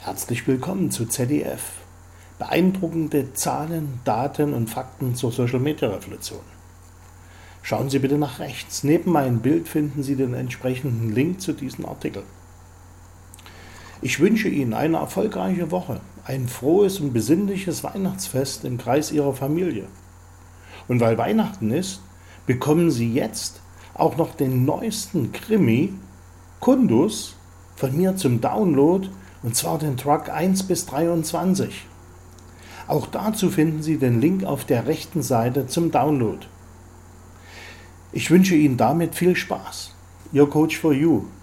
Herzlich willkommen zu ZDF. Beeindruckende Zahlen, Daten und Fakten zur Social-Media-Revolution. Schauen Sie bitte nach rechts. Neben meinem Bild finden Sie den entsprechenden Link zu diesem Artikel. Ich wünsche Ihnen eine erfolgreiche Woche, ein frohes und besinnliches Weihnachtsfest im Kreis Ihrer Familie. Und weil Weihnachten ist, bekommen Sie jetzt auch noch den neuesten Krimi Kundus von mir zum Download, und zwar den Track 1 bis 23. Auch dazu finden Sie den Link auf der rechten Seite zum Download. Ich wünsche Ihnen damit viel Spaß. Your Coach for You.